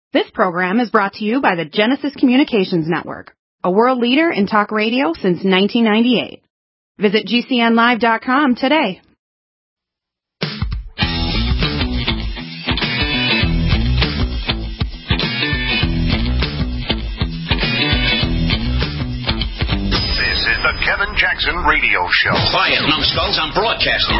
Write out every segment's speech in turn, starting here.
This program is brought to you by the Genesis Communications Network, a world leader in talk radio since 1998. Visit GCNlive.com today. This is the Kevin Jackson Radio Show. Quiet, numbskulls, I'm broadcasting.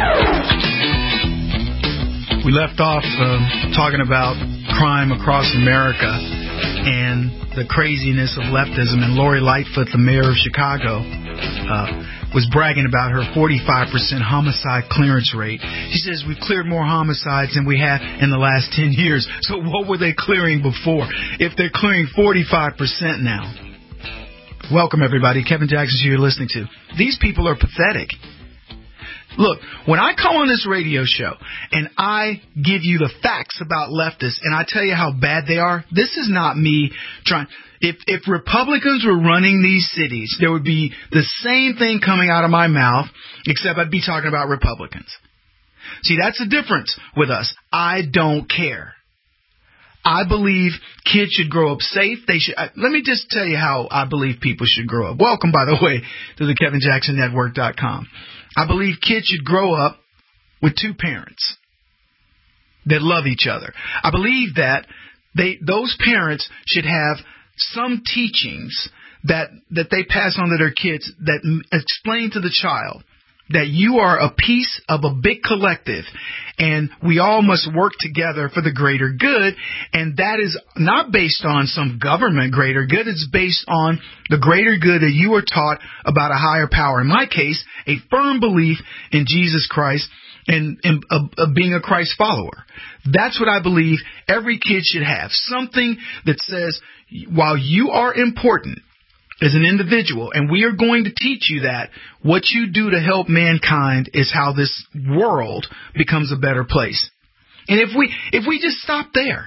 We left off talking about crime across America and the craziness of leftism. And Lori Lightfoot, the mayor of Chicago, was bragging about her 45% homicide clearance rate. She says we've cleared more homicides than we have in the last 10 years. So what were they clearing before? If they're clearing 45% now. Welcome, everybody. Kevin Jackson, who you're listening to. These people are pathetic. Look, when I come on this radio show and I give you the facts about leftists and I tell you how bad they are, this is not me trying. If Republicans were running these cities, there would be the same thing coming out of my mouth, except I'd be talking about Republicans. See, that's the difference with us. I don't care. I believe kids should grow up safe. They should. Let me just tell you how I believe people should grow up. Welcome, by the way, to the KevinJacksonNetwork.com. I believe kids should grow up with two parents that love each other. I believe that those parents should have some teachings that they pass on to their kids that explain to the child that you are a piece of a big collective and we all must work together for the greater good. And that is not based on some government greater good. It's based on the greater good that you are taught about a higher power. In my case, a firm belief in Jesus Christ and being a Christ follower. That's what I believe every kid should have. Something that says, while you are important as an individual, and we are going to teach you that what you do to help mankind is how this world becomes a better place. And if we just stop there,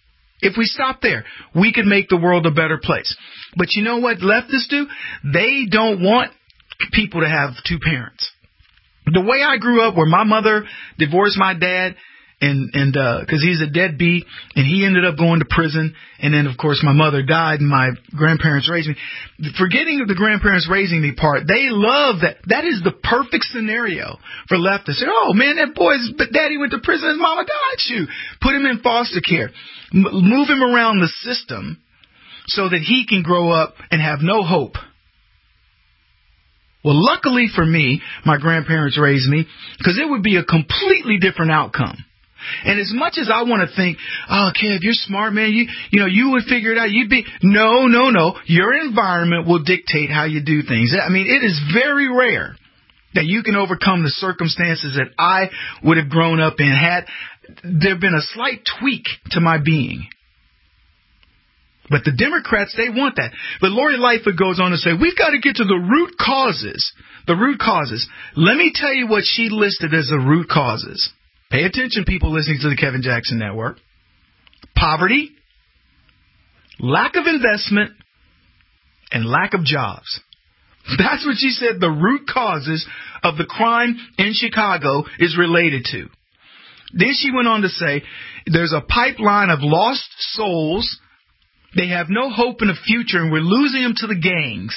we could make the world a better place. But you know what leftists do? They don't want people to have two parents. The way I grew up, where my mother divorced my dad, and because he's a deadbeat, and he ended up going to prison, and then of course my mother died, and my grandparents raised me. Forgetting the grandparents raising me part, they love that. That is the perfect scenario for leftists. Oh man, that boy's daddy went to prison, his mama died. Shoot, put him in foster care, move him around the system so that he can grow up and have no hope. Well, luckily for me, my grandparents raised me, because it would be a completely different outcome. And as much as I want to think, oh, Kev, you're smart, man. You would figure it out. No. Your environment will dictate how you do things. I mean, it is very rare that you can overcome the circumstances that I would have grown up in had there been a slight tweak to my being. But the Democrats, they want that. But Lori Lightfoot goes on to say, we've got to get to the root causes. The root causes. Let me tell you what she listed as the root causes. Pay attention, people listening to the Kevin Jackson Network. Poverty, lack of investment, and lack of jobs. That's what she said the root causes of the crime in Chicago is related to. Then she went on to say there's a pipeline of lost souls. They have no hope in the future, and we're losing them to the gangs.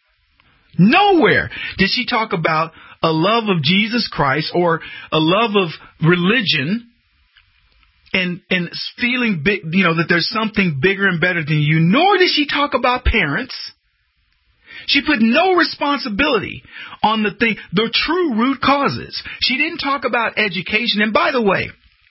Nowhere did she talk about a love of Jesus Christ or a love of religion and feeling big, that there's something bigger and better than you. Nor did she talk about parents. She put no responsibility on the true root causes. She didn't talk about education. And by the way,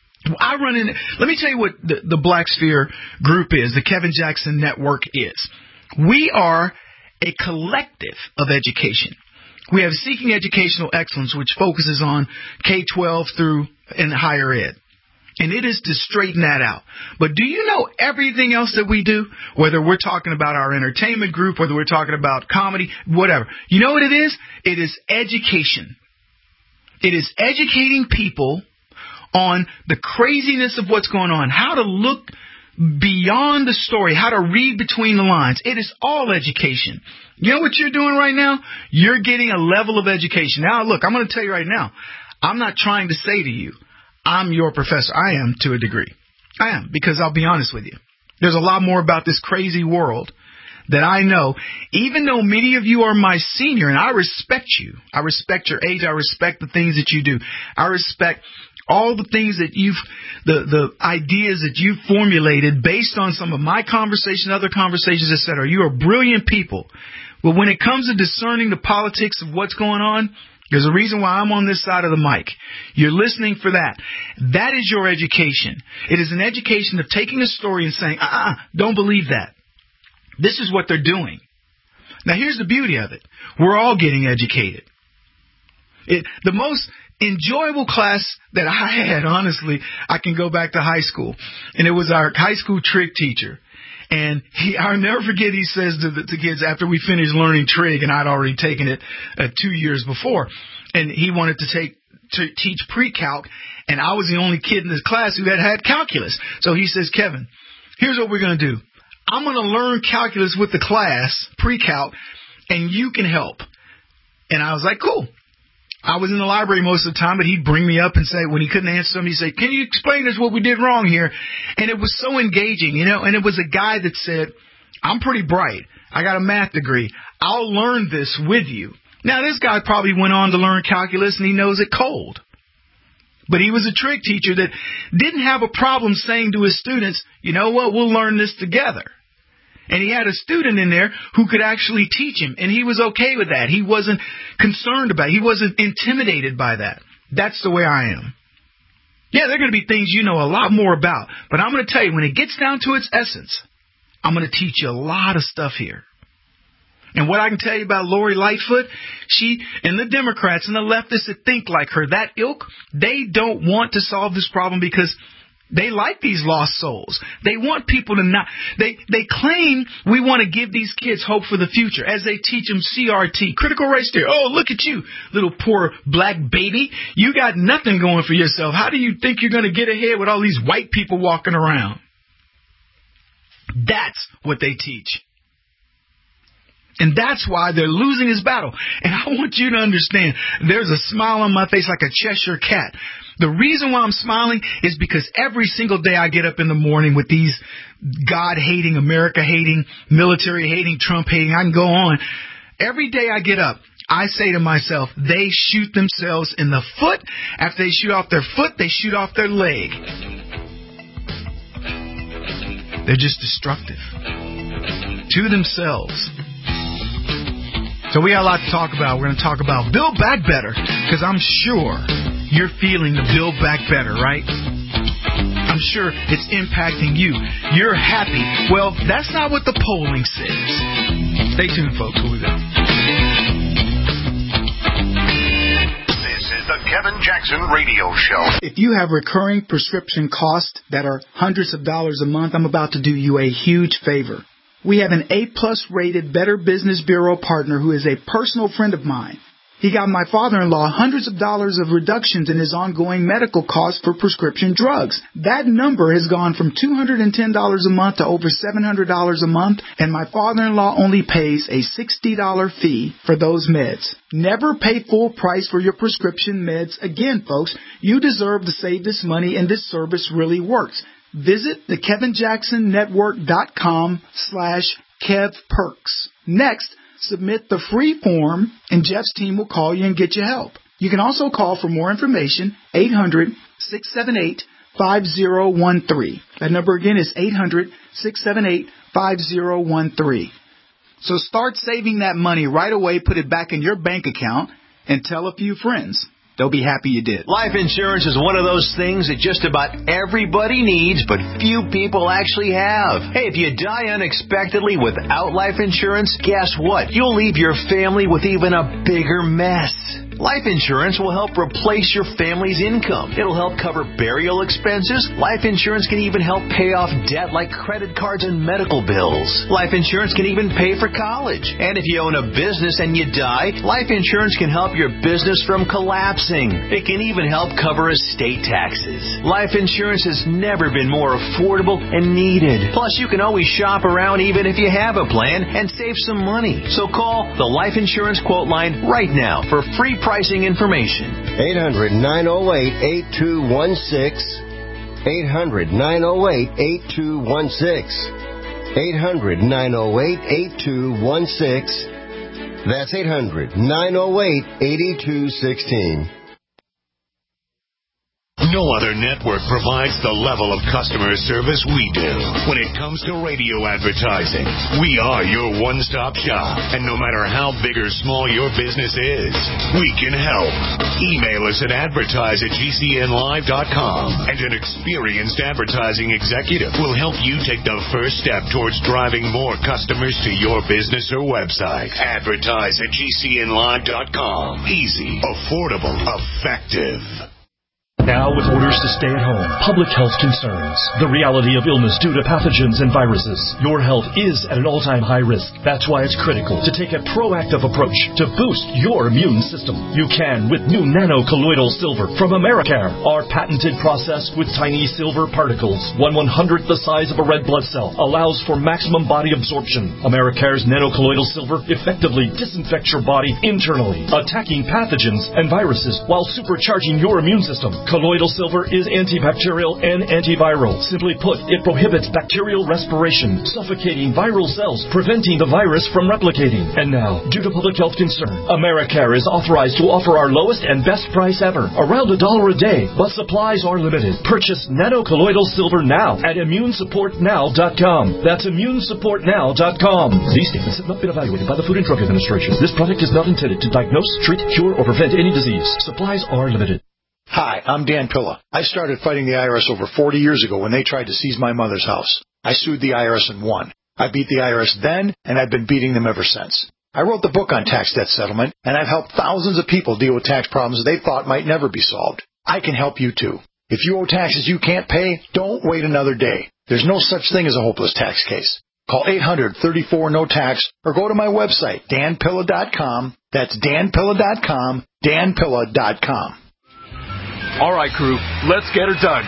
let me tell you what the Black Sphere group is, the Kevin Jackson Network is. We are a collective of education. We have Seeking Educational Excellence, which focuses on K-12 through and higher ed. And it is to straighten that out. But do you know everything else that we do? Whether we're talking about our entertainment group, whether we're talking about comedy, whatever. You know what it is? It is education. It is educating people on the craziness of what's going on, how to look beyond the story, how to read between the lines. It is all education. You know what you're doing right now? You're getting a level of education. Now, look, I'm going to tell you right now, I'm not trying to say to you, I'm your professor. I am to a degree. I am, because I'll be honest with you. There's a lot more about this crazy world that I know, even though many of you are my senior, and I respect you. I respect your age. I respect the things that you do. I respect all the things that the ideas that you've formulated based on some of my conversations, other conversations, etc. You are brilliant people. But when it comes to discerning the politics of what's going on, there's a reason why I'm on this side of the mic. You're listening for that. That is your education. It is an education of taking a story and saying, don't believe that. This is what they're doing. Now, here's the beauty of it. We're all getting educated. The most enjoyable class that I had, honestly, I can go back to high school. And it was our high school trig teacher. And I'll never forget, he says to the kids after we finished learning trig, and I'd already taken it 2 years before, and he wanted to teach pre-calc, and I was the only kid in this class who had calculus. So he says, Kevin, here's what we're going to do. I'm going to learn calculus with the class, pre-calc, and you can help. And I was like, cool. I was in the library most of the time, but he'd bring me up and say, when he couldn't answer something, he'd say, can you explain us what we did wrong here? And it was so engaging, and it was a guy that said, I'm pretty bright. I got a math degree. I'll learn this with you. Now, this guy probably went on to learn calculus, and he knows it cold. But he was a trig teacher that didn't have a problem saying to his students, you know what, we'll learn this together. And he had a student in there who could actually teach him, and he was okay with that. He wasn't concerned about it. He wasn't intimidated by that. That's the way I am. Yeah, there are going to be things you know a lot more about, but I'm going to tell you, when it gets down to its essence, I'm going to teach you a lot of stuff here. And what I can tell you about Lori Lightfoot, she and the Democrats and the leftists that think like her, that ilk, they don't want to solve this problem because they like these lost souls. They want people to not, they claim we want to give these kids hope for the future as they teach them CRT, critical race theory. Oh, look at you, little poor black baby. You got nothing going for yourself. How do you think you're going to get ahead with all these white people walking around? That's what they teach. And that's why they're losing this battle. And I want you to understand, there's a smile on my face like a Cheshire cat. The reason why I'm smiling is because every single day I get up in the morning with these God-hating, America-hating, military-hating, Trump-hating, I can go on. Every day I get up, I say to myself, they shoot themselves in the foot. After they shoot off their foot, they shoot off their leg. They're just destructive to themselves. So we got a lot to talk about. We're going to talk about Build Back Better, because I'm sure you're feeling the Build Back Better, right? I'm sure it's impacting you. You're happy. Well, that's not what the polling says. Stay tuned, folks. We'll be back. This is the Kevin Jackson Radio Show. If you have recurring prescription costs that are hundreds of dollars a month, I'm about to do you a huge favor. We have an A-plus rated Better Business Bureau partner who is a personal friend of mine. He got my father-in-law hundreds of dollars of reductions in his ongoing medical costs for prescription drugs. That number has gone from $210 a month to over $700 a month, and my father-in-law only pays a $60 fee for those meds. Never pay full price for your prescription meds again, folks. You deserve to save this money, and this service really works. Visit the KevinJacksonNetwork.com/KevPerks. Next, submit the free form, and Jeff's team will call you and get you help. You can also call for more information, 800-678-5013. That number again is 800-678-5013. So start saving that money right away, put it back in your bank account, and tell a few friends. They'll be happy you did. Life insurance is one of those things that just about everybody needs, but few people actually have. Hey, if you die unexpectedly without life insurance, guess what? You'll leave your family with even a bigger mess. Life insurance will help replace your family's income. It'll help cover burial expenses. Life insurance can even help pay off debt like credit cards and medical bills. Life insurance can even pay for college. And if you own a business and you die, life insurance can help your business from collapsing. It can even help cover estate taxes. Life insurance has never been more affordable and needed. Plus, you can always shop around even if you have a plan and save some money. So call the Life Insurance Quote Line right now for free pricing information. 800-908-8216. 800-908-8216. 800-908-8216. That's 800-908-8216. No other network provides the level of customer service we do. When it comes to radio advertising, we are your one-stop shop. And no matter how big or small your business is, we can help. Email us at advertise@gcnlive.com, and an experienced advertising executive will help you take the first step towards driving more customers to your business or website. Advertise@gcnlive.com. Easy, affordable, effective. Now, with orders to stay at home, public health concerns, the reality of illness due to pathogens and viruses, your health is at an all-time high risk. That's why it's critical to take a proactive approach to boost your immune system. You can with new nano-colloidal silver from Americare. Our patented process with tiny silver particles, 1/100th the size of a red blood cell, allows for maximum body absorption. Americare's nano-colloidal silver effectively disinfects your body internally, attacking pathogens and viruses while supercharging your immune system. Colloidal silver is antibacterial and antiviral. Simply put, it prohibits bacterial respiration, suffocating viral cells, preventing the virus from replicating. And now, due to public health concern, Americare is authorized to offer our lowest and best price ever, around $1 a day, but supplies are limited. Purchase nano-colloidal silver now at immunesupportnow.com. That's immunesupportnow.com. These statements have not been evaluated by the Food and Drug Administration. This product is not intended to diagnose, treat, cure, or prevent any disease. Supplies are limited. Hi, I'm Dan Pilla. I started fighting the IRS over 40 years ago when they tried to seize my mother's house. I sued the IRS and won. I beat the IRS then, and I've been beating them ever since. I wrote the book on tax debt settlement, and I've helped thousands of people deal with tax problems they thought might never be solved. I can help you too. If you owe taxes you can't pay, don't wait another day. There's no such thing as a hopeless tax case. Call 800-34-NO-TAX or go to my website, danpilla.com. That's danpilla.com, danpilla.com. All right, crew, let's get her done.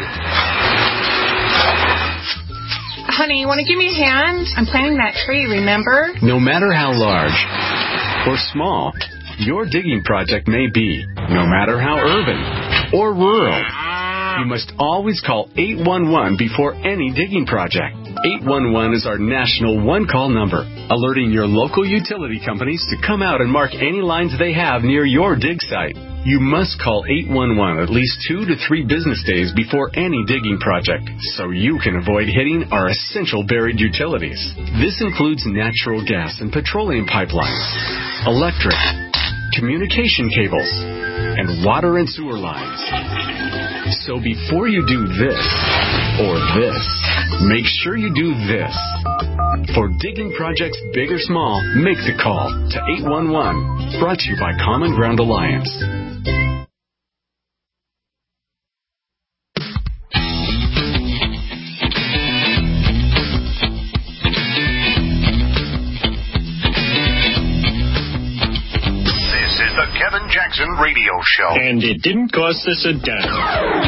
Honey, you want to give me a hand? I'm planting that tree, remember? No matter how large or small your digging project may be, no matter how urban or rural, you must always call 811 before any digging project. 811 is our national one-call number, alerting your local utility companies to come out and mark any lines they have near your dig site. You must call 811 at least 2 to 3 business days before any digging project, so you can avoid hitting our essential buried utilities. This includes natural gas and petroleum pipelines, electric, communication cables, and water and sewer lines. So before you do this or this, make sure you do this. For digging projects big or small, make the call to 811. Brought to you by Common Ground Alliance. Kevin Jackson Radio Show. And it didn't cost us a dime.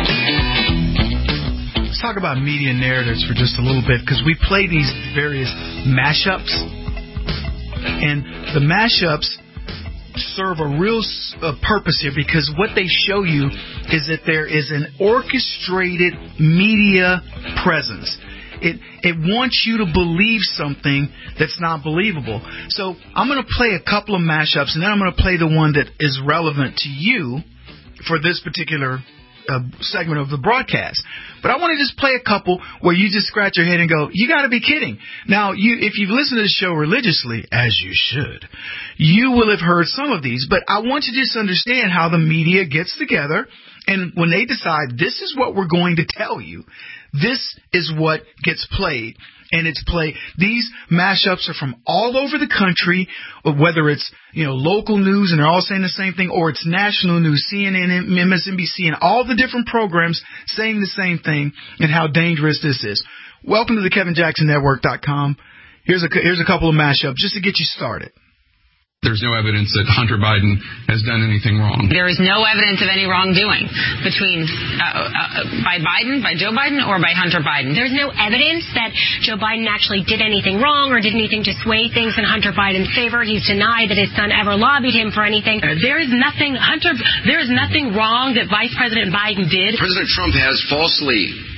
Let's talk about media narratives for just a little bit, because we play these various mashups, and the mashups serve a real purpose here, because what they show you is that there is an orchestrated media presence. It wants you to believe something that's not believable. So I'm going to play a couple of mashups, and then I'm going to play the one that is relevant to you for this particular segment of the broadcast. But I want to just play a couple where you just scratch your head and go, you got to be kidding. Now, if you've listened to the show religiously, as you should, you will have heard some of these. But I want you to just understand how the media gets together, and when they decide this is what we're going to tell you, this is what gets played. And it's played. These mashups are from all over the country, whether it's, local news and they're all saying the same thing, or it's national news, CNN, MSNBC, and all the different programs saying the same thing, and how dangerous this is. Welcome to the KevinJacksonNetwork.com. Here's a couple of mashups just to get you started. There's no evidence that Hunter Biden has done anything wrong. There is no evidence of any wrongdoing between by Joe Biden, or by Hunter Biden. There's no evidence that Joe Biden actually did anything wrong or did anything to sway things in Hunter Biden's favor. He's denied that his son ever lobbied him for anything. There is nothing wrong that Vice President Biden did. President Trump has falsely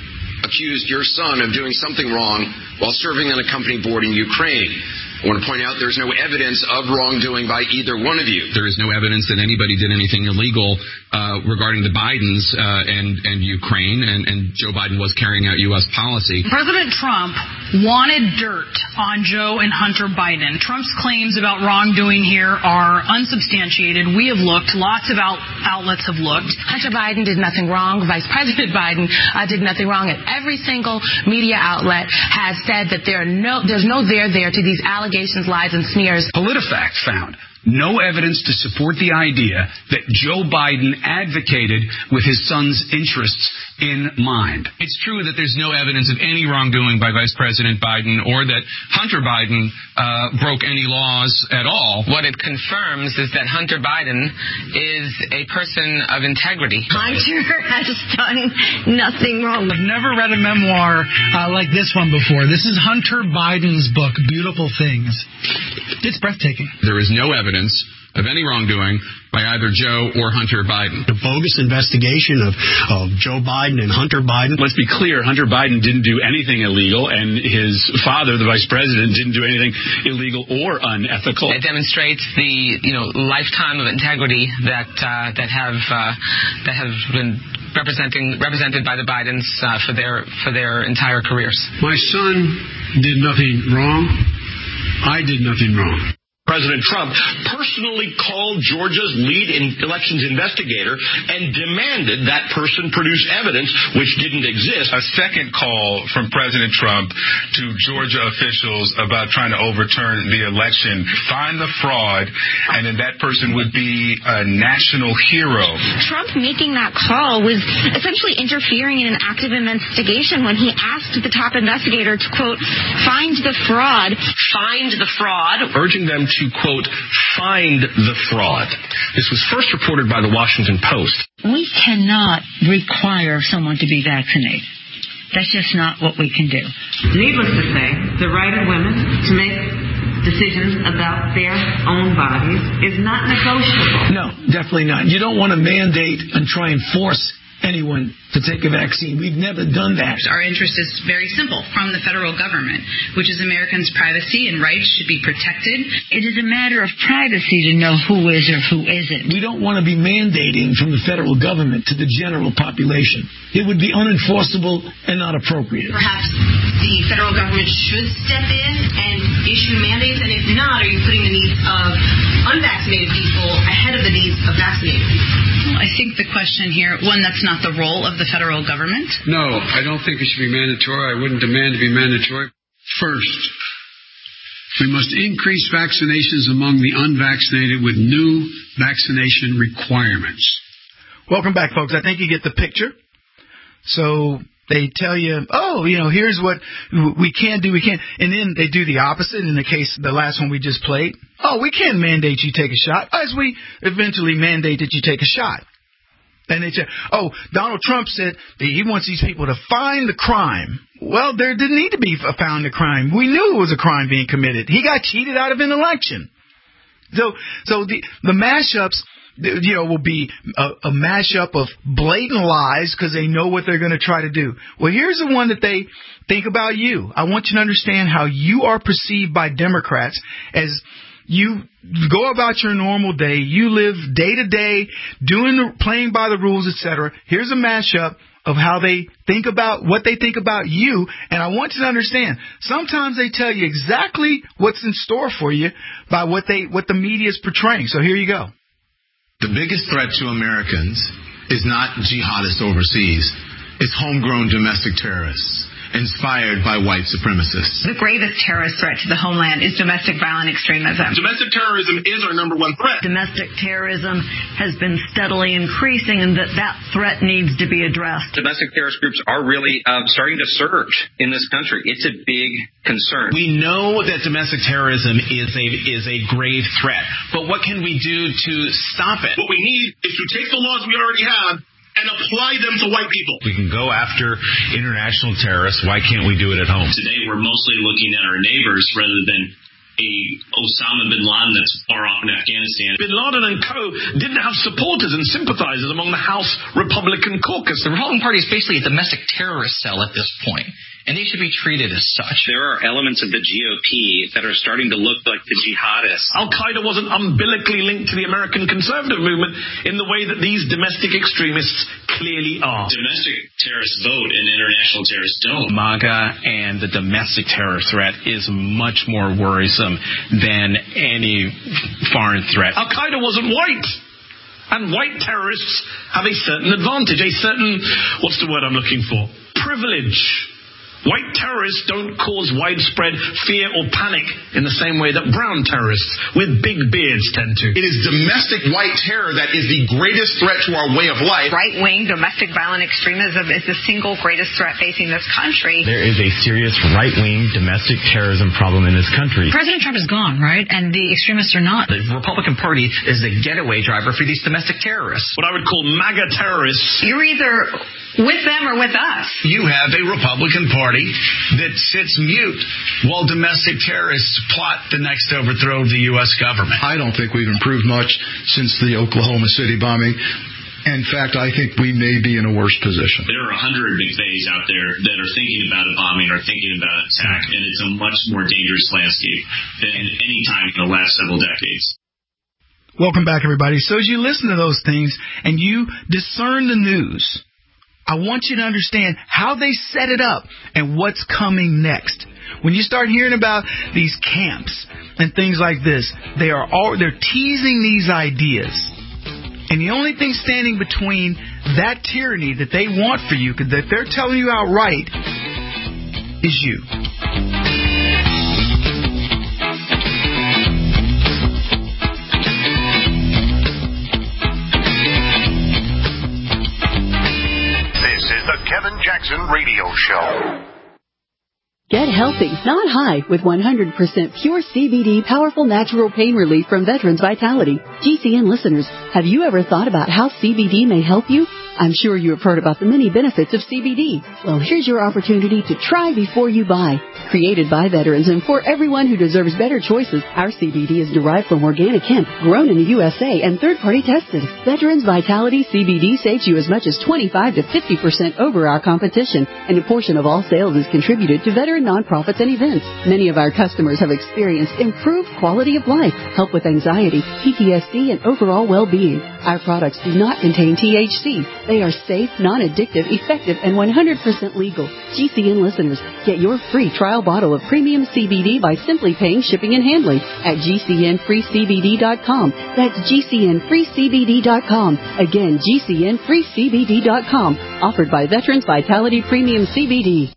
accused your son of doing something wrong while serving on a company board in Ukraine. I want to point out there's no evidence of wrongdoing by either one of you. There is no evidence that anybody did anything illegal regarding the Bidens and Ukraine, and Joe Biden was carrying out U.S. policy. President Trump wanted dirt on Joe and Hunter Biden. Trump's claims about wrongdoing here are unsubstantiated. We have looked. Lots of outlets have looked. Hunter Biden did nothing wrong. Vice President Biden did nothing wrong. And every single media outlet has said that there's no there to these allegations, lies, and smears. PolitiFact found no evidence to support the idea that Joe Biden advocated with his son's interests in mind. It's true that there's no evidence of any wrongdoing by Vice President Biden or that Hunter Biden broke any laws at all. What it confirms is that Hunter Biden is a person of integrity. Hunter has done nothing wrong. I've never read a memoir like this one before. This is Hunter Biden's book, Beautiful Things. It's breathtaking. There is no evidence of any wrongdoing by either Joe or Hunter Biden. The bogus investigation of Joe Biden and Hunter Biden. Let's be clear, Hunter Biden didn't do anything illegal, and his father, the vice president, didn't do anything illegal or unethical. It demonstrates the lifetime of integrity that have been represented by the Bidens for their entire careers. My son did nothing wrong. I did nothing wrong. President Trump personally called Georgia's lead elections investigator and demanded that person produce evidence which didn't exist. A second call from President Trump to Georgia officials about trying to overturn the election. Find the fraud, and then that person would be a national hero. Trump making that call was essentially interfering in an active investigation when he asked the top investigator to, quote, find the fraud. Find the fraud. Urging them to, quote, find the fraud. This was first reported by the Washington Post. We cannot require someone to be vaccinated. That's just not what we can do. Needless to say, the right of women to make decisions about their own bodies is not negotiable. No, definitely not. You don't want to mandate and try and force anyone to take a vaccine. We've never done that. Our interest is very simple from the federal government, which is Americans' privacy and rights should be protected. It is a matter of privacy to know who is or who isn't. We don't want to be mandating from the federal government to the general population. It would be unenforceable and not appropriate. Perhaps the federal government should step in and issue mandates, and if not, are you putting the needs of unvaccinated people ahead of the needs of vaccinated people? Well, I think the question here, one, that's not the role of the federal government. No, I don't think it should be mandatory. I wouldn't demand to be mandatory. First, we must increase vaccinations among the unvaccinated with new vaccination requirements. Welcome back, folks. I think you get the picture. So they tell you, here's what we can do. We can't. And then they do the opposite in the case, the last one we just played. We can't mandate you take a shot, as we eventually mandate that you take a shot. And they say, Donald Trump said that he wants these people to find the crime. Well, there didn't need to be found a crime. We knew it was a crime being committed. He got cheated out of an election. So the mashups, will be a mashup of blatant lies because they know what they're going to try to do. Well, here's the one that they think about you. I want you to understand how you are perceived by Democrats as you go about your normal day. You live day to day, playing by the rules, etc. Here's a mashup of how they think about what they think about you. And I want you to understand, sometimes they tell you exactly what's in store for you by what the media is portraying. So here you go. The biggest threat to Americans is not jihadists overseas. It's homegrown domestic terrorists inspired by white supremacists. The gravest terrorist threat to the homeland is domestic violent extremism. Domestic terrorism is our number one threat. Domestic terrorism has been steadily increasing, and that threat needs to be addressed. Domestic terrorist groups are really starting to surge in this country. It's a big concern. We know that domestic terrorism is a grave threat, but what can we do to stop it? What we need is to take the laws we already have and apply them to white people. We can go after international terrorists. Why can't we do it at home? Today we're mostly looking at our neighbors rather than a Osama bin Laden that's far off in Afghanistan. Bin Laden and co. didn't have supporters and sympathizers among the House Republican caucus. The Republican Party is basically a domestic terrorist cell at this point, and they should be treated as such. There are elements of the GOP that are starting to look like the jihadists. Al-Qaeda wasn't umbilically linked to the American conservative movement in the way that these domestic extremists clearly are. Domestic terrorists vote and international terrorists don't. MAGA and the domestic terror threat is much more worrisome than any foreign threat. Al-Qaeda wasn't white. And white terrorists have a certain advantage, a certain, what's the word I'm looking for? Privilege. White terrorists don't cause widespread fear or panic in the same way that brown terrorists with big beards tend to. It is domestic white terror that is the greatest threat to our way of life. Right-wing domestic violent extremism is the single greatest threat facing this country. There is a serious right-wing domestic terrorism problem in this country. President Trump is gone, right? And the extremists are not. The Republican Party is the getaway driver for these domestic terrorists. What I would call MAGA terrorists. You're either with them or with us. You have a Republican Party that sits mute while domestic terrorists plot the next overthrow of the U.S. government. I don't think we've improved much since the Oklahoma City bombing. In fact, I think we may be in a worse position. There are 100 McVeighs out there that are thinking about a bombing or thinking about an attack, and it's a much more dangerous landscape than any time in the last several decades. Welcome back, everybody. So as you listen to those things and you discern the news, I want you to understand how they set it up and what's coming next. When you start hearing about these camps and things like this, they're teasing these ideas. And the only thing standing between that tyranny that they want for you, that they're telling you outright, is you. This is the Kevin Jackson Radio Show. Get healthy, not high, with 100% pure CBD powerful natural pain relief from Veterans Vitality. GCN listeners, have you ever thought about how CBD may help you? I'm sure you have heard about the many benefits of CBD. Well, here's your opportunity to try before you buy. Created by veterans and for everyone who deserves better choices, our CBD is derived from organic hemp, grown in the USA, and third-party tested. Veterans Vitality CBD saves you as much as 25 to 50% over our competition, and a portion of all sales is contributed to veteran nonprofits and events. Many of our customers have experienced improved quality of life, help with anxiety, PTSD, and overall well-being. Our products do not contain THC. They are safe, non-addictive, effective, and 100% legal. GCN listeners, get your free trial bottle of premium CBD by simply paying shipping and handling at GCNFreeCBD.com. That's GCNFreeCBD.com. Again, GCNFreeCBD.com. Offered by Veterans Vitality Premium CBD.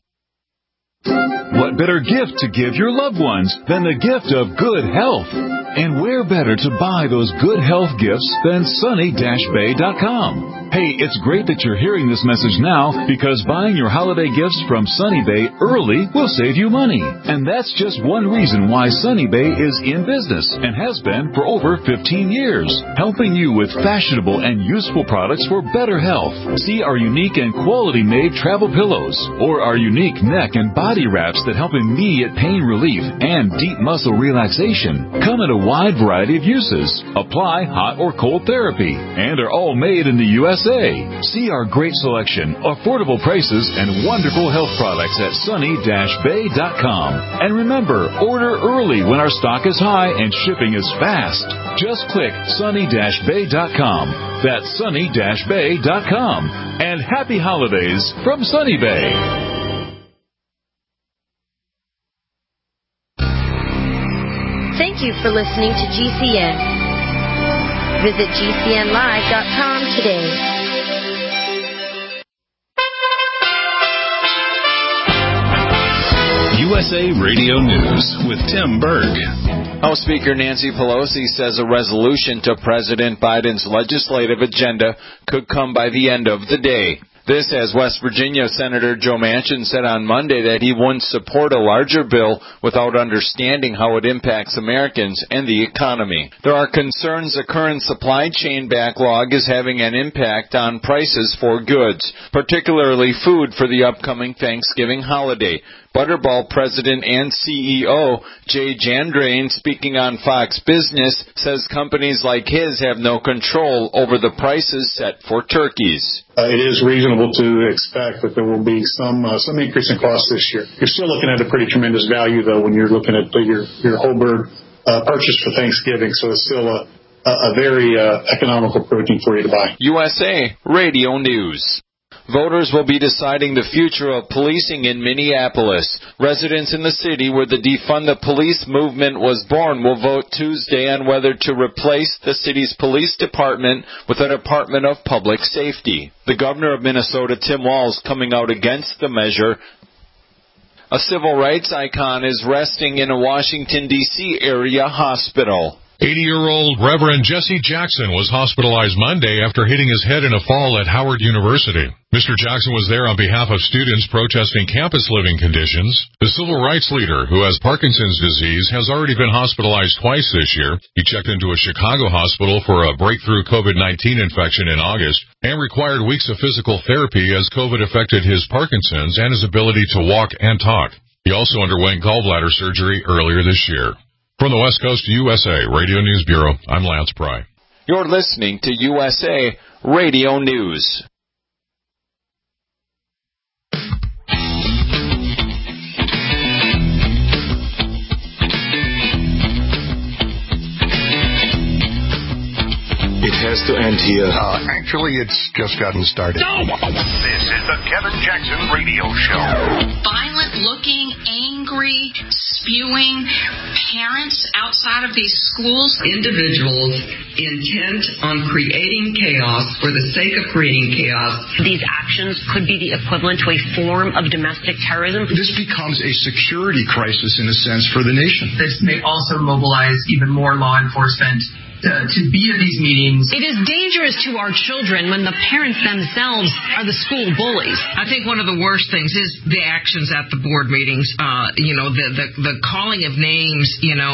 What better gift to give your loved ones than the gift of good health? And where better to buy those good health gifts than Sunny-Bay.com? Hey, it's great that you're hearing this message now because buying your holiday gifts from Sunny Bay early will save you money. And that's just one reason why Sunny Bay is in business and has been for over 15 years, helping you with fashionable and useful products for better health. See our unique and quality-made travel pillows or our unique neck and body wraps that help immediate pain relief and deep muscle relaxation. Come in a wide variety of uses. Apply hot or cold therapy and are all made in the USA. See our great selection, affordable prices, and wonderful health products at Sunny-Bay.com. And remember, order early when our stock is high and shipping is fast. Just click Sunny-Bay.com. That's Sunny-Bay.com. And happy holidays from Sunny Bay. Thank you for listening to GCN. Visit GCNlive.com today. USA Radio News with Tim Berg. House Speaker Nancy Pelosi says a resolution to President Biden's legislative agenda could come by the end of the day. This as West Virginia Senator Joe Manchin said on Monday that he wouldn't support a larger bill without understanding how it impacts Americans and the economy. There are concerns the current supply chain backlog is having an impact on prices for goods, particularly food for the upcoming Thanksgiving holiday. Butterball president and CEO Jay Jandrain, speaking on Fox Business, says companies like his have no control over the prices set for turkeys. It is reasonable to expect that there will be some increase in cost this year. You're still looking at a pretty tremendous value, though, when you're looking at your whole bird purchase for Thanksgiving. So it's still a very economical protein for you to buy. USA Radio News. Voters will be deciding the future of policing in Minneapolis. Residents in the city where the Defund the Police movement was born will vote Tuesday on whether to replace the city's police department with a Department of Public Safety. The governor of Minnesota, Tim Walz, coming out against the measure. A civil rights icon is resting in a Washington, D.C. area hospital. 80-year-old Reverend Jesse Jackson was hospitalized Monday after hitting his head in a fall at Howard University. Mr. Jackson was there on behalf of students protesting campus living conditions. The civil rights leader, who has Parkinson's disease, has already been hospitalized twice this year. He checked into a Chicago hospital for a breakthrough COVID-19 infection in August and required weeks of physical therapy as COVID affected his Parkinson's and his ability to walk and talk. He also underwent gallbladder surgery earlier this year. From the West Coast USA Radio News Bureau, I'm Lance Pry. You're listening to USA Radio News. It has to end here. Actually, it's just gotten started. No! This is the Kevin Jackson Radio Show. Violent-looking, angry, spewing parents outside of these schools. Individuals intent on creating chaos for the sake of creating chaos. These actions could be the equivalent to a form of domestic terrorism. This becomes a security crisis, in a sense, for the nation. This may also mobilize even more law enforcement to be at these meetings. It is dangerous to our children when the parents themselves are the school bullies. I think one of the worst things is the actions at the board meetings. The calling of names.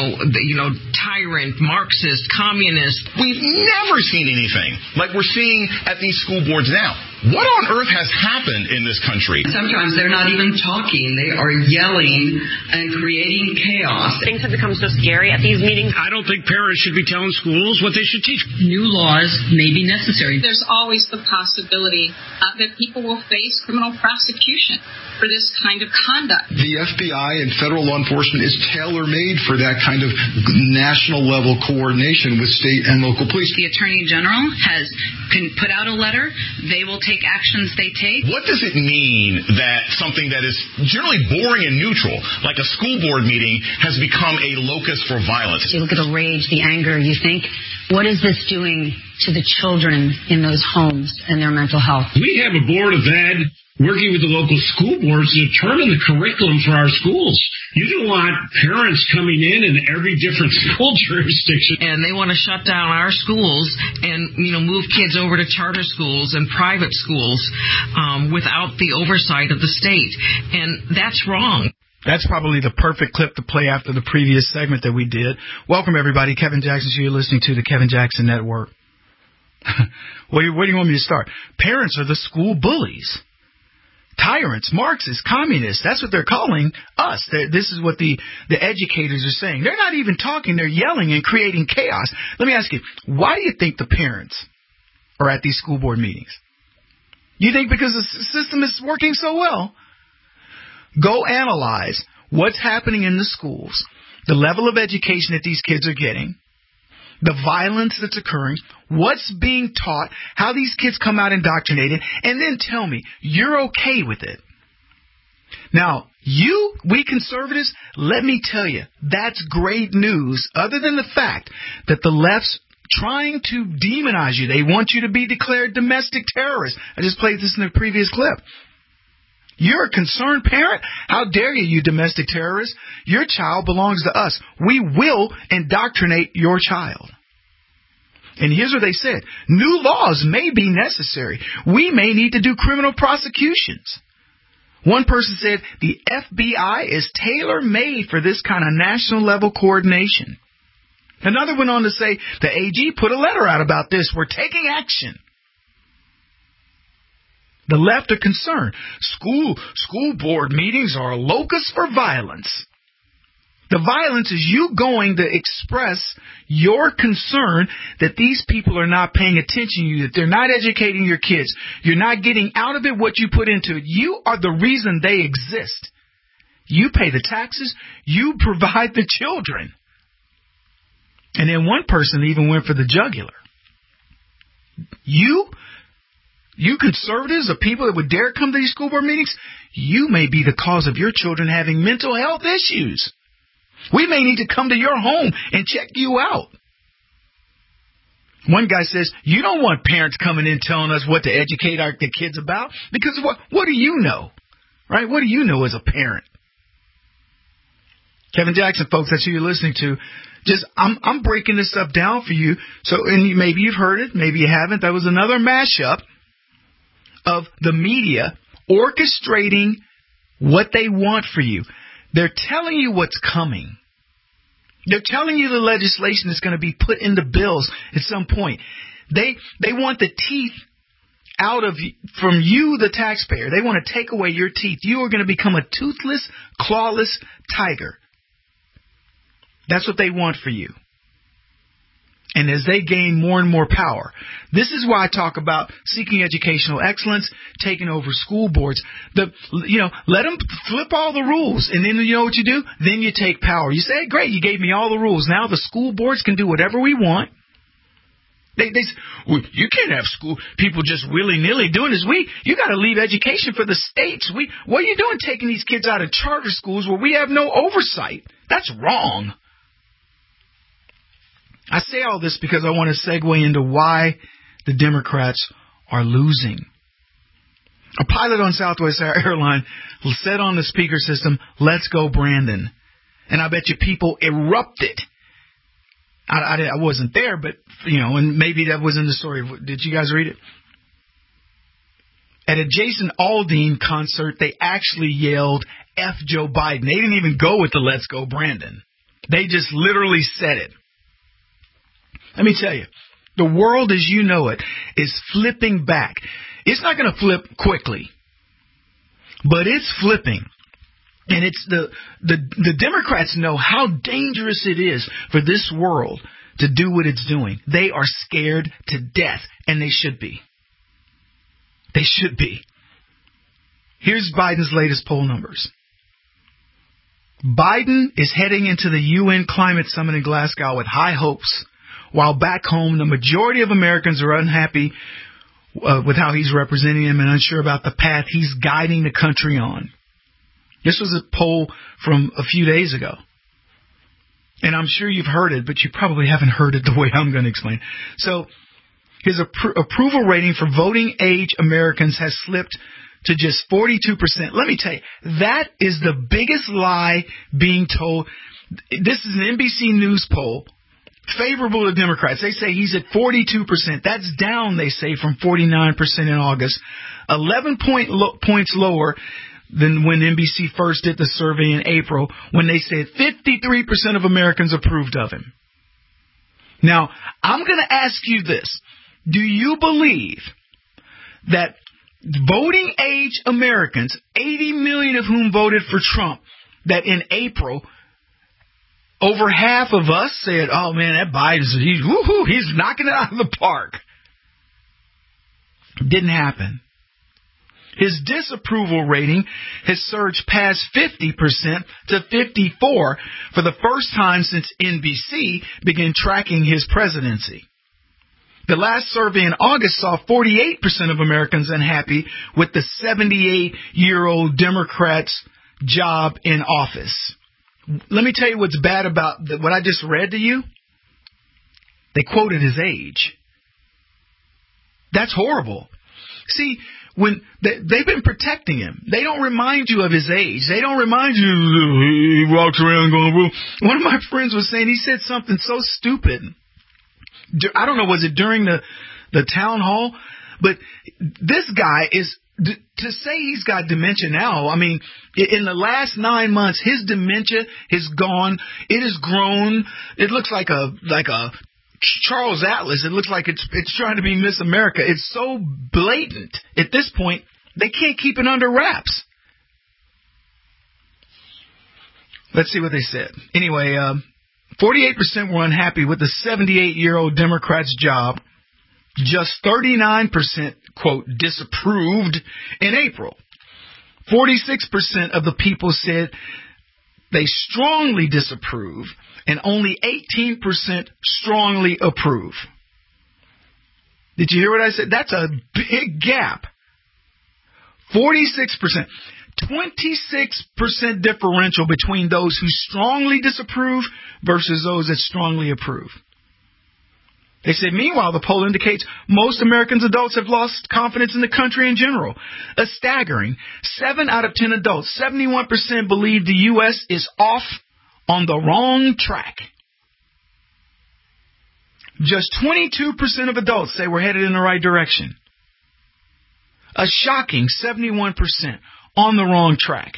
Tyrant, Marxist, communist. We've never seen anything like we're seeing at these school boards now. What on earth has happened in this country? Sometimes they're not even talking. They are yelling and creating chaos. Things have become so scary at these meetings. I don't think parents should be telling schools what they should teach. New laws may be necessary. There's always the possibility that people will face criminal prosecution for this kind of conduct. The FBI and federal law enforcement is tailor-made for that kind of national-level coordination with state and local police. The Attorney General can put out a letter. They will take actions they take. What does it mean that something that is generally boring and neutral, like a school board meeting, has become a locus for violence? You look at the rage, the anger, you think, what is this doing to the children in those homes and their mental health? We have a board of ed working with the local school boards to determine the curriculum for our schools. You don't want parents coming in every different school jurisdiction. And they want to shut down our schools and, move kids over to charter schools and private schools without the oversight of the state. And that's wrong. That's probably the perfect clip to play after the previous segment that we did. Welcome, everybody. Kevin Jackson, you're listening to the Kevin Jackson Network. Where do you want me to start? Parents are the school bullies. Tyrants, Marxists, communists, that's what they're calling us. This is what the educators are saying. They're not even talking, they're yelling and creating chaos. Let me ask you, why do you think the parents are at these school board meetings? You think because the system is working so well? Go analyze what's happening in the schools, the level of education that these kids are getting, the violence that's occurring, what's being taught, how these kids come out indoctrinated, and then tell me you're okay with it. Now, we conservatives, let me tell you, that's great news, other than the fact that the left's trying to demonize you. They want you to be declared domestic terrorists. I just played this in the previous clip. You're a concerned parent? How dare you domestic terrorist? Your child belongs to us. We will indoctrinate your child. And here's what they said. New laws may be necessary. We may need to do criminal prosecutions. One person said the FBI is tailor-made for this kind of national level coordination. Another went on to say the AG put a letter out about this. We're taking action. The left are concerned. School board meetings are a locus for violence. The violence is you going to express your concern that these people are not paying attention to you, that they're not educating your kids. You're not getting out of it what you put into it. You are the reason they exist. You pay the taxes. You provide the children. And then one person even went for the jugular. You conservatives, the people that would dare come to these school board meetings, you may be the cause of your children having mental health issues. We may need to come to your home and check you out. One guy says, you don't want parents coming in telling us what to educate the kids about, because what do you know? Right? What do you know as a parent? Kevin Jackson, folks, that's who you're listening to. I'm breaking this stuff down for you. So, and maybe you've heard it, maybe you haven't. That was another mashup of the media orchestrating what they want for you. They're telling you what's coming. They're telling you the legislation is going to be put into bills at some point. They want the teeth out of from you, the taxpayer. They want to take away your teeth. You are going to become a toothless, clawless tiger. That's what they want for you. And as they gain more and more power, this is why I talk about seeking educational excellence, taking over school boards. Let them flip all the rules, and then you know what you do? Then you take power. You say, hey, great, you gave me all the rules. Now the school boards can do whatever we want. You can't have school people just willy-nilly doing this. You got to leave education for the states. What are you doing taking these kids out of charter schools where we have no oversight? That's wrong. I say all this because I want to segue into why the Democrats are losing. A pilot on Southwest Airlines said on the speaker system, "Let's go, Brandon." And I bet you people erupted. I wasn't there, but, and maybe that was in the story. Did you guys read it? At a Jason Aldean concert, they actually yelled, F Joe Biden. They didn't even go with the "Let's go, Brandon." They just literally said it. Let me tell you, the world as you know it is flipping back. It's not going to flip quickly, but it's flipping. And it's the Democrats know how dangerous it is for this world to do what it's doing. They are scared to death, and they should be. They should be. Here's Biden's latest poll numbers. Biden is heading into the UN Climate Summit in Glasgow with high hopes. While back home, the majority of Americans are unhappy with how he's representing them and unsure about the path he's guiding the country on. This was a poll from a few days ago. And I'm sure you've heard it, but you probably haven't heard it the way I'm going to explain. So his approval rating for voting age Americans has slipped to just 42%. Let me tell you, that is the biggest lie being told. This is an NBC News poll. Favorable to Democrats. They say he's at 42%. That's down, they say, from 49% in August. 11 points lower than when NBC first did the survey in April, when they said 53% of Americans approved of him. Now, I'm going to ask you this. Do you believe that voting age Americans, 80 million of whom voted for Trump, that in April, over half of us said, oh, man, that he's knocking it out of the park. Didn't happen. His disapproval rating has surged past 50% to 54% for the first time since NBC began tracking his presidency. The last survey in August saw 48% of Americans unhappy with the 78-year-old Democrat's job in office. Let me tell you what's bad about what I just read to you. They quoted his age. That's horrible. See, when they've been protecting him, they don't remind you of his age. They don't remind you he walks around going, well, one of my friends was saying, he said something so stupid. I don't know, was it during the town hall? But this guy is, to say he's got dementia now, I mean, in the last 9 months, his dementia has gone. It has grown. It looks like a Charles Atlas. It looks like it's trying to be Miss America. It's so blatant at this point. They can't keep it under wraps. Let's see what they said. Anyway, 48% were unhappy with the 78-year-old Democrat's job. Just 39%, quote, disapproved in April. 46% of the people said they strongly disapprove, and only 18% strongly approve. Did you hear what I said? That's a big gap. 46%. 26% differential between those who strongly disapprove versus those that strongly approve. They said, meanwhile, the poll indicates most American adults have lost confidence in the country in general. A staggering 7 out of 10 adults, 71% believe the U.S. is off on the wrong track. Just 22% of adults say we're headed in the right direction. A shocking 71% on the wrong track.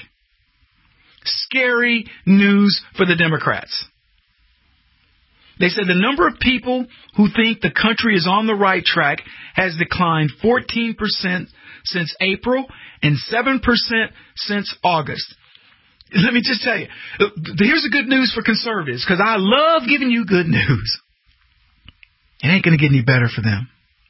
Scary news for the Democrats. They said the number of people who think the country is on the right track has declined 14% since April and 7% since August. Let me just tell you, here's the good news for conservatives, because I love giving you good news. It ain't going to get any better for them.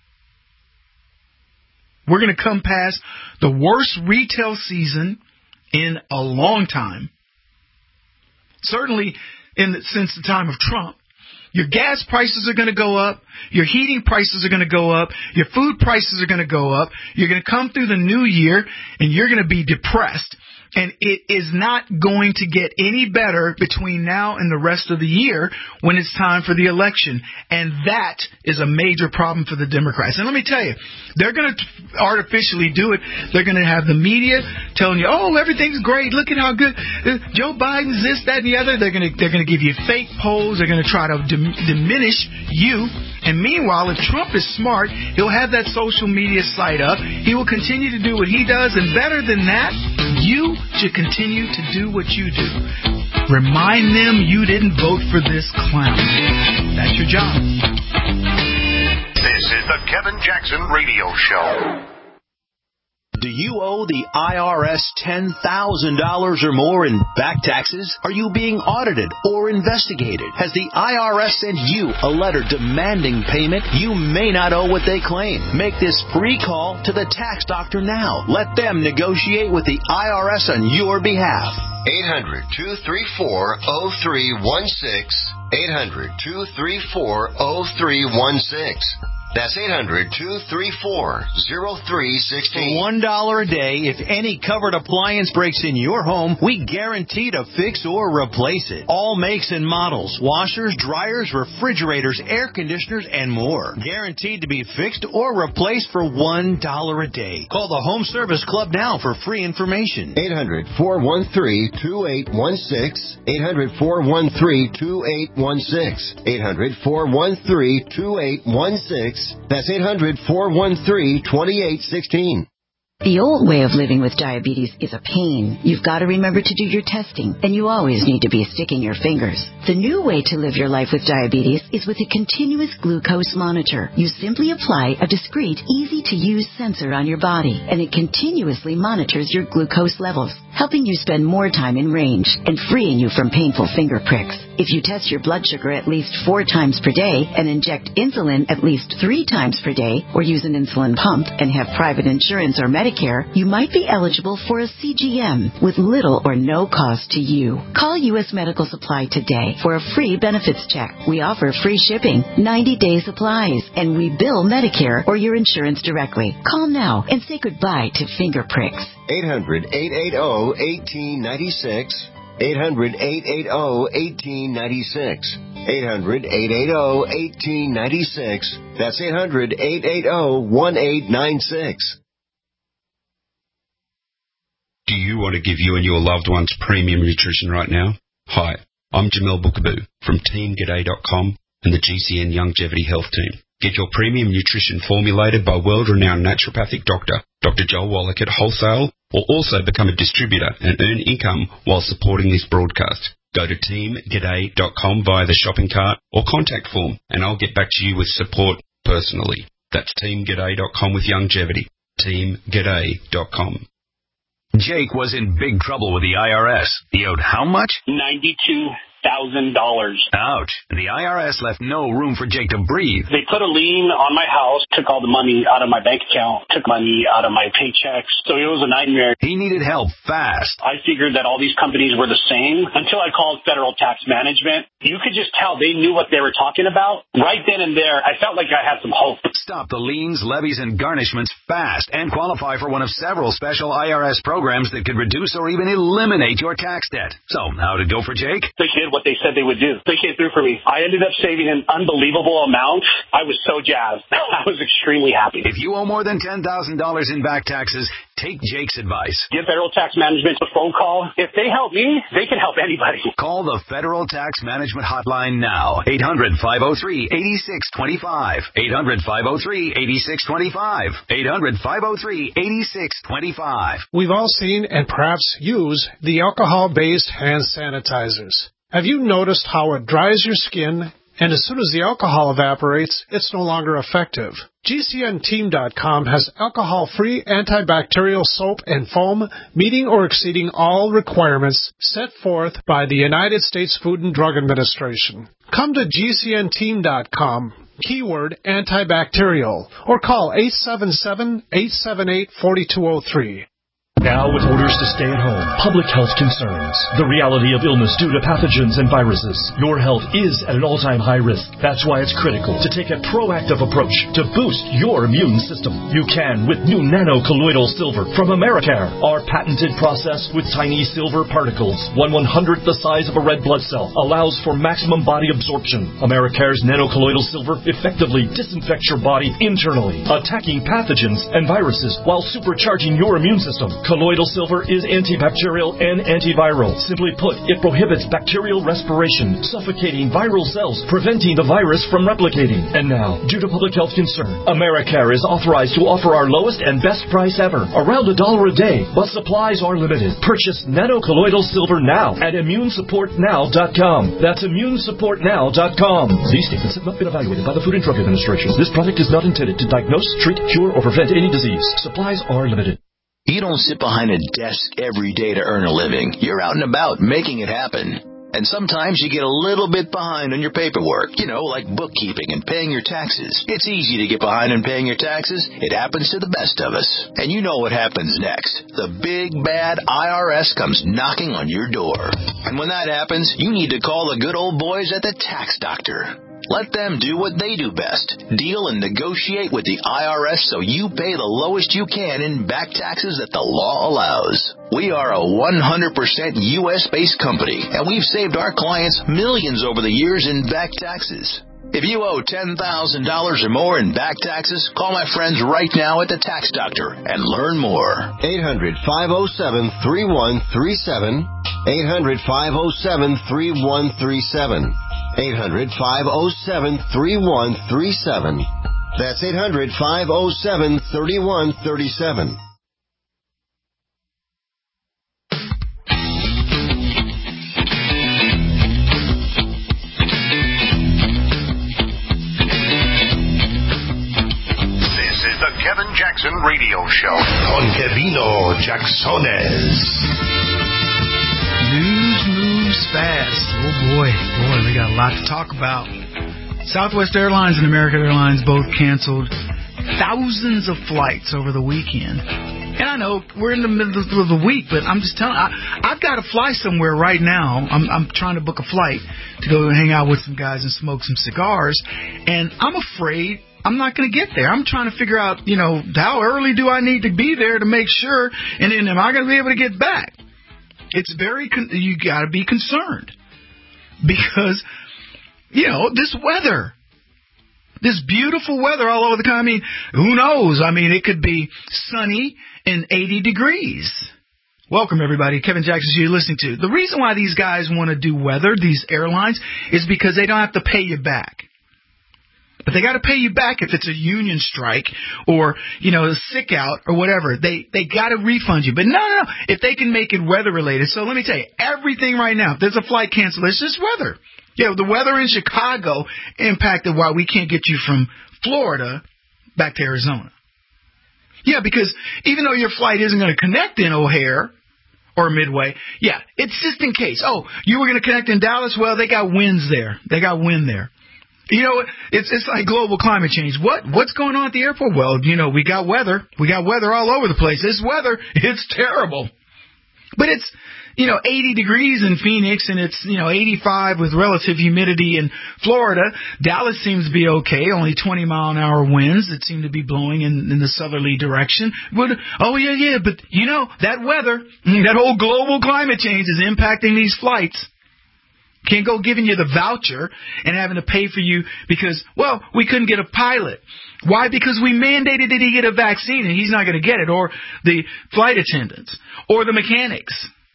We're going to come past the worst retail season in a long time. Certainly since the time of Trump. Your gas prices are going to go up. Your heating prices are going to go up. Your food prices are going to go up. You're going to come through the new year and you're going to be depressed. And it is not going to get any better between now and the rest of the year when it's time for the election. And that is a major problem for the Democrats. And let me tell you, they're going to artificially do it. They're going to have the media telling you, oh, everything's great. Look at how good Joe Biden's this, that, and the other. They're going to give you fake polls. They're going to try to diminish you. And meanwhile, if Trump is smart, he'll have that social media site up. He will continue to do what he does. And better than that, you should continue to do what you do. Remind them you didn't vote for this clown. That's your job. This is the Kevin Jackson Radio Show. Do you owe the IRS $10,000 or more in back taxes? Are you being audited or investigated? Has the IRS sent you a letter demanding payment? You may not owe what they claim. Make this free call to the tax doctor now. Let them negotiate with the IRS on your behalf. 800-234-0316. 800-234-0316. That's 800-234-0316. For $1 a day, if any covered appliance breaks in your home, we guarantee to fix or replace it. All makes and models, washers, dryers, refrigerators, air conditioners, and more. Guaranteed to be fixed or replaced for $1 a day. Call the Home Service Club now for free information. 800-413-2816. 800-413-2816. 800-413-2816. That's 800-413-2816. The old way of living with diabetes is a pain. You've got to remember to do your testing, and you always need to be sticking your fingers. The new way to live your life with diabetes is with a continuous glucose monitor. You simply apply a discreet, easy-to-use sensor on your body, and it continuously monitors your glucose levels, helping you spend more time in range and freeing you from painful finger pricks. If you test your blood sugar at least 4 times per day and inject insulin at least 3 times per day, or use an insulin pump and have private insurance or Medicare, you might be eligible for a CGM with little or no cost to you. Call U.S. Medical Supply today for a free benefits check. We offer free shipping, 90-day supplies, and we bill Medicare or your insurance directly. Call now and say goodbye to finger pricks. 800-880-1896. 800-880-1896. 800-880-1896. That's 800-880-1896. Do you want to give you and your loved ones premium nutrition right now? Hi, I'm Jamel Bookaboo from TeamGaday.com and the GCN Longevity Health Team. Get your premium nutrition formulated by world-renowned naturopathic doctor, Dr. Joel Wallach at wholesale, or also become a distributor and earn income while supporting this broadcast. Go to TeamGaday.com via the shopping cart or contact form, and I'll get back to you with support personally. That's TeamGaday.com with longevity. teamg'day.com. Jake was in big trouble with the IRS. He owed how much? $92,000. Ouch. The IRS left no room for Jake to breathe. They put a lien on my house, took all the money out of my bank account, took money out of my paychecks. So it was a nightmare. He needed help fast. I figured that all these companies were the same until I called Federal Tax Management. You could just tell they knew what they were talking about. Right then and there, I felt like I had some hope. Stop the liens, levies, and garnishments fast and qualify for one of several special IRS programs that could reduce or even eliminate your tax debt. So, how'd it go for Jake? They did what they said they would do. They came through for me. I ended up saving an unbelievable amount. I was so jazzed. I was extremely happy. If you owe more than $10,000 in back taxes, take Jake's advice. Give Federal Tax Management a phone call. If they help me, they can help anybody. Call the Federal Tax Management Hotline now. 800-503-8625. 800-503-8625. 800-503-8625. We've all seen and perhaps use the alcohol-based hand sanitizers. Have you noticed how it dries your skin, and as soon as the alcohol evaporates, it's no longer effective? GCNteam.com has alcohol-free antibacterial soap and foam meeting or exceeding all requirements set forth by the United States Food and Drug Administration. Come to GCNteam.com, keyword antibacterial, or call 877-878-4203. Now, with orders to stay at home, public health concerns, the reality of illness due to pathogens and viruses, your health is at an all-time high risk. That's why it's critical to take a proactive approach to boost your immune system. You can with new nano-colloidal silver from Americare. Our patented process with tiny silver particles, 1/100th the size of a red blood cell, allows for maximum body absorption. Americare's nano-colloidal silver effectively disinfects your body internally, attacking pathogens and viruses while supercharging your immune system. Colloidal silver is antibacterial and antiviral. Simply put, it prohibits bacterial respiration, suffocating viral cells, preventing the virus from replicating. And now, due to public health concern, Americare is authorized to offer our lowest and best price ever, around $1 a day, but supplies are limited. Purchase nano-colloidal silver now at immunesupportnow.com. That's immunesupportnow.com. These statements have not been evaluated by the Food and Drug Administration. This product is not intended to diagnose, treat, cure, or prevent any disease. Supplies are limited. You don't sit behind a desk every day to earn a living. You're out and about making it happen. And sometimes you get a little bit behind on your paperwork, like bookkeeping and paying your taxes. It's easy to get behind on paying your taxes. It happens to the best of us. And you know what happens next. The big, bad IRS comes knocking on your door. And when that happens, you need to call the good old boys at the Tax Doctor. Let them do what they do best. Deal and negotiate with the IRS so you pay the lowest you can in back taxes that the law allows. We are a 100% U.S.-based company, and we've saved our clients millions over the years in back taxes. If you owe $10,000 or more in back taxes, call my friends right now at the Tax Doctor and learn more. 800-507-3137. 800-507-3137. 800-507-3137. That's 800-507-3137. This is the Kevin Jackson Radio Show. Con Kevino Jacksones. News moves fast. Oh boy, we got a lot to talk about. Southwest Airlines and American Airlines both canceled thousands of flights over the weekend. And I know we're in the middle of the week, but I'm just telling I've got to fly somewhere right now. I'm trying to book a flight to go and hang out with some guys and smoke some cigars, and I'm afraid I'm not going to get there. I'm trying to figure out, how early do I need to be there to make sure, and then am I going to be able to get back? It's you got to be concerned because, this weather, this beautiful weather all over the country. I mean, who knows? I mean, it could be sunny and 80 degrees. Welcome, everybody. Kevin Jackson, you're listening to. The reason why these guys want to do weather, these airlines, is because they don't have to pay you back. But they got to pay you back if it's a union strike or, a sick out or whatever. They got to refund you. But no. If they can make it weather related. So let me tell you, everything right now, if there's a flight canceled, it's just weather. The weather in Chicago impacted why we can't get you from Florida back to Arizona. Yeah, because even though your flight isn't going to connect in O'Hare or Midway, yeah, it's just in case. Oh, you were going to connect in Dallas? Well, they got winds there. They got wind there. You know, it's like global climate change. What's going on at the airport? Well, you know, we got weather. We got weather all over the place. This weather, it's terrible. But it's, you know, 80 degrees in Phoenix, and it's, you know, 85 with relative humidity in Florida. Dallas seems to be okay, only 20-mile-an-hour winds that seem to be blowing in the southerly direction. But, but, you know, that weather, that whole global climate change is impacting these flights. Can't go giving you the voucher and having to pay for you because, well, we couldn't get a pilot. Why? Because we mandated that he get a vaccine and he's not going to get it, or the flight attendants, or the mechanics.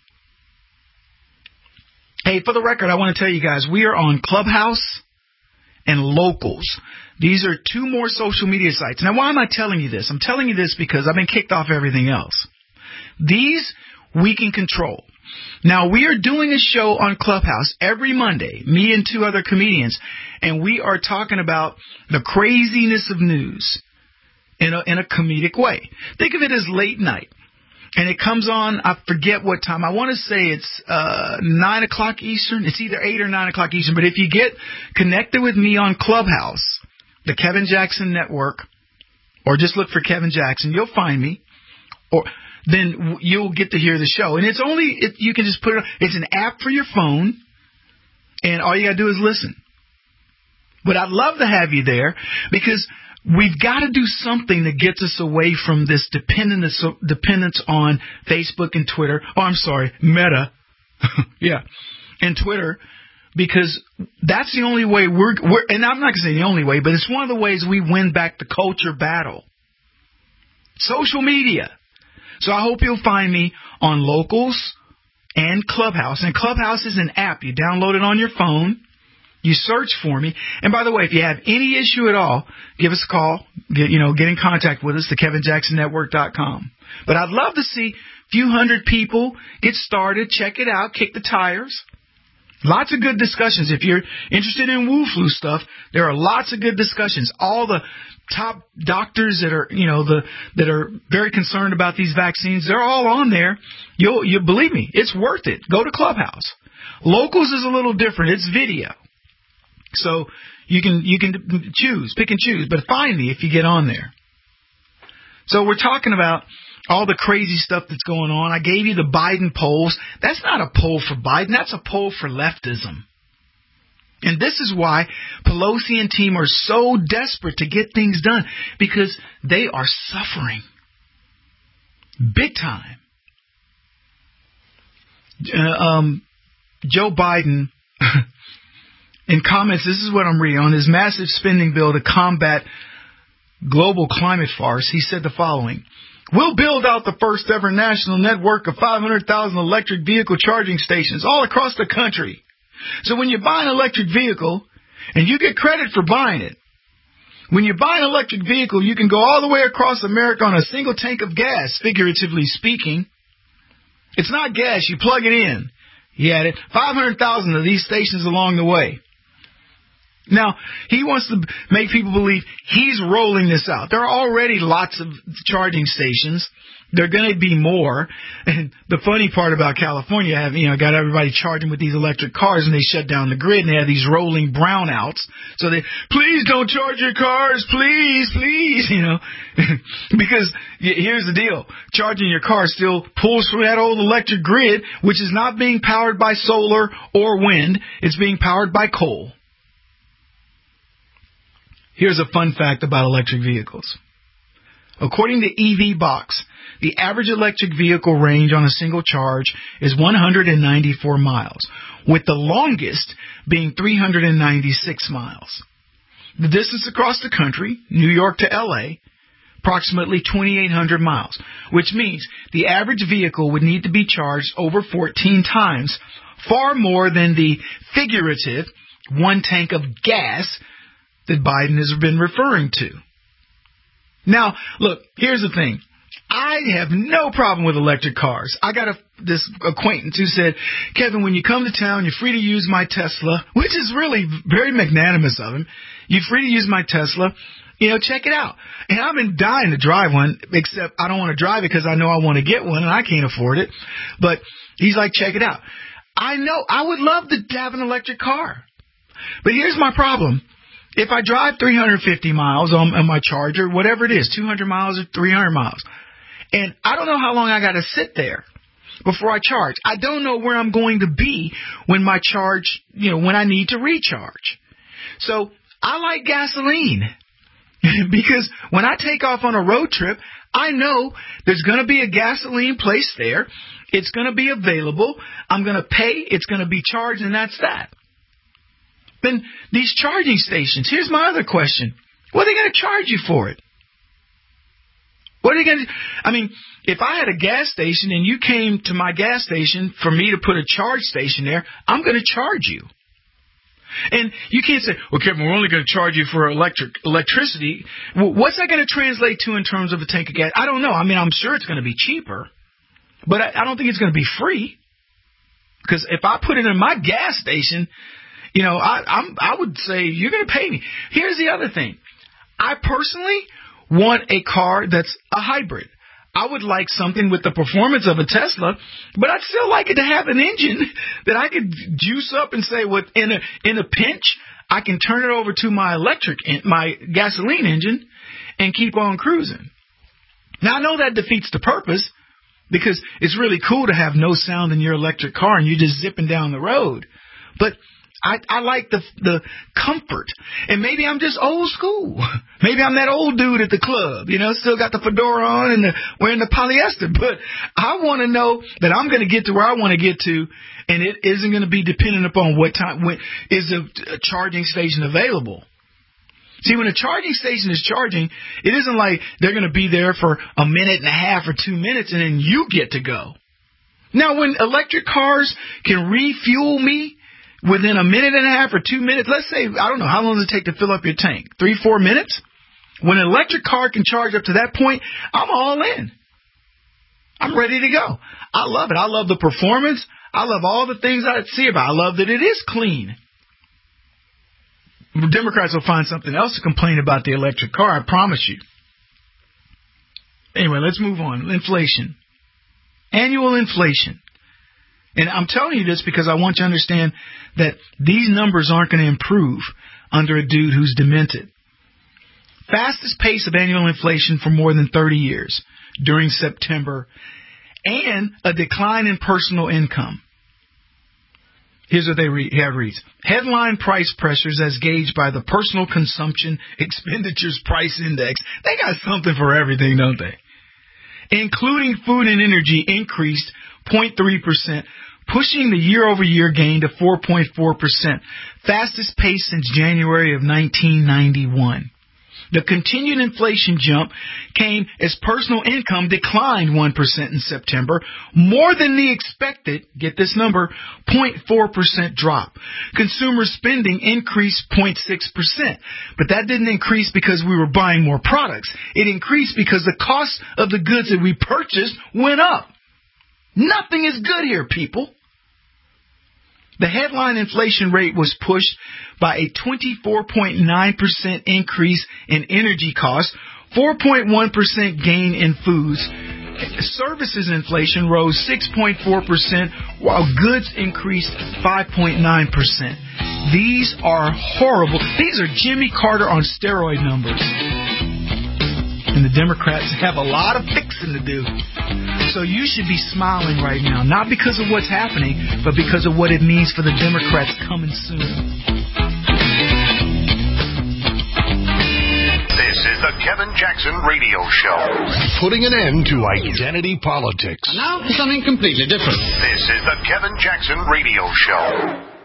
Hey, for the record, I want to tell you guys, we are on Clubhouse and Locals. These are two more social media sites. Now, why am I telling you this? I'm telling you this because I've been kicked off everything else. These we can control. Now, we are doing a show on Clubhouse every Monday, me and two other comedians, and we are talking about the craziness of news in a comedic way. Think of it as late night. And it comes on, I forget what time. I want to say it's 9 o'clock Eastern. It's either 8 or 9 o'clock Eastern. But if you get connected with me on Clubhouse, the Kevin Jackson Network, or just look for Kevin Jackson, you'll find me. Or then you'll get to hear the show. And it's only, you can just put it on. It's an app for your phone, and all you got to do is listen. But I'd love to have you there because we've got to do something that gets us away from this dependence on Facebook and Twitter. Oh, I'm sorry, Meta. Yeah, and Twitter. Because that's the only way we're, and I'm not going to say the only way, but it's one of the ways we win back the culture battle. Social media. So I hope you'll find me on Locals and Clubhouse. And Clubhouse is an app. You download it on your phone. You search for me. And by the way, if you have any issue at all, give us a call. Get in contact with us, thekevinjacksonnetwork.com. But I'd love to see a few hundred people get started, check it out, kick the tires. Lots of good discussions. If you're interested in Wu Flu stuff, there are lots of good discussions. All the top doctors that are, that are very concerned about these vaccines, they're all on there. You believe me, it's worth it. Go to Clubhouse. Locals is a little different. It's video. So you can pick and choose, but find me if you get on there. So we're talking about all the crazy stuff that's going on. I gave you the Biden polls. That's not a poll for Biden. That's a poll for leftism. And this is why Pelosi and team are so desperate to get things done, because they are suffering big time. Joe Biden, in comments, this is what I'm reading, on his massive spending bill to combat global climate farce, he said the following: "We'll build out the first ever national network of 500,000 electric vehicle charging stations all across the country. So when you buy an electric vehicle, and you get credit for buying it, when you buy an electric vehicle, you can go all the way across America on a single tank of gas, figuratively speaking. It's not gas, you plug it in." He added, 500,000 of these stations along the way. Now, he wants to make people believe he's rolling this out. There are already lots of charging stations. There are going to be more. And the funny part about California, got everybody charging with these electric cars, and they shut down the grid, and they have these rolling brownouts. So they, please don't charge your cars, please, because here's the deal. Charging your car still pulls from that old electric grid, which is not being powered by solar or wind. It's being powered by coal. Here's a fun fact about electric vehicles. According to EV Box, the average electric vehicle range on a single charge is 194 miles, with the longest being 396 miles. The distance across the country, New York to LA, approximately 2,800 miles, which means the average vehicle would need to be charged over 14 times, far more than the figurative one tank of gas that Biden has been referring to. Now, look, here's the thing. I have no problem with electric cars. I got this acquaintance who said, Kevin, when you come to town, you're free to use my Tesla, which is really very magnanimous of him. You're free to use my Tesla. Check it out. And I've been dying to drive one, except I don't want to drive it because I know I want to get one and I can't afford it. But he's like, check it out. I know I would love to have an electric car. But here's my problem. If I drive 350 miles on my Charger, whatever it is, 200 miles or 300 miles, and I don't know how long I got to sit there before I charge. I don't know where I'm going to be when my charge, when I need to recharge. So I like gasoline because when I take off on a road trip, I know there's going to be a gasoline place there. It's going to be available. I'm going to pay. It's going to be charged, and that's that. Then these charging stations, here's my other question. What are they going to charge you for it? What are they going to – I mean, if I had a gas station and you came to my gas station for me to put a charge station there, I'm going to charge you. And you can't say, well, Kevin, we're only going to charge you for electricity. Well, what's that going to translate to in terms of a tank of gas? I don't know. I mean, I'm sure it's going to be cheaper, but I don't think it's going to be free. Because if I put it in my gas station, I would say you're going to pay me. Here's the other thing. I personally want a car that's a hybrid. I would like something with the performance of a Tesla, but I'd still like it to have an engine that I could juice up and say, well, in a pinch, I can turn it over to my gasoline engine and keep on cruising. Now, I know that defeats the purpose because it's really cool to have no sound in your electric car and you're just zipping down the road. But I like the comfort. And maybe I'm just old school. Maybe I'm that old dude at the club, still got the fedora on and wearing the polyester. But I want to know that I'm going to get to where I want to get to, and it isn't going to be dependent upon what time, when is a charging station available. See, when a charging station is charging, it isn't like they're going to be there for a minute and a half or 2 minutes and then you get to go. Now, when electric cars can refuel me within a minute and a half or 2 minutes, let's say, I don't know, how long does it take to fill up your tank? 3-4 minutes? When an electric car can charge up to that point, I'm all in. I'm ready to go. I love it. I love the performance. I love all the things I see about it. I love that it is clean. Democrats will find something else to complain about the electric car, I promise you. Anyway, let's move on. Inflation. Annual inflation. And I'm telling you this because I want you to understand that these numbers aren't going to improve under a dude who's demented. Fastest pace of annual inflation for more than 30 years during September, and a decline in personal income. Here's what they reads. Headline price pressures as gauged by the Personal Consumption Expenditures Price Index. They got something for everything, don't they? Including food and energy increased 0.3%, pushing the year-over-year gain to 4.4%, fastest pace since January of 1991. The continued inflation jump came as personal income declined 1% in September, more than the expected, get this number, 0.4% drop. Consumer spending increased 0.6%, but that didn't increase because we were buying more products. It increased because the cost of the goods that we purchased went up. Nothing is good here, people. The headline inflation rate was pushed by a 24.9% increase in energy costs, 4.1% gain in foods. Services inflation rose 6.4%, while goods increased 5.9%. These are horrible. These are Jimmy Carter on steroid numbers. And the Democrats have a lot of fixing to do. So you should be smiling right now, not because of what's happening, but because of what it means for the Democrats coming soon. This is the Kevin Jackson Radio Show. Putting an end to identity politics. And now for something completely different. This is the Kevin Jackson Radio Show.